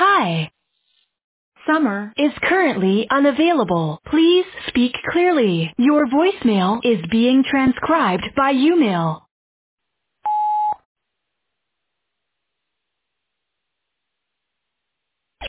Hi. Summer is currently unavailable. Please speak clearly. Your voicemail is being transcribed by YouMail.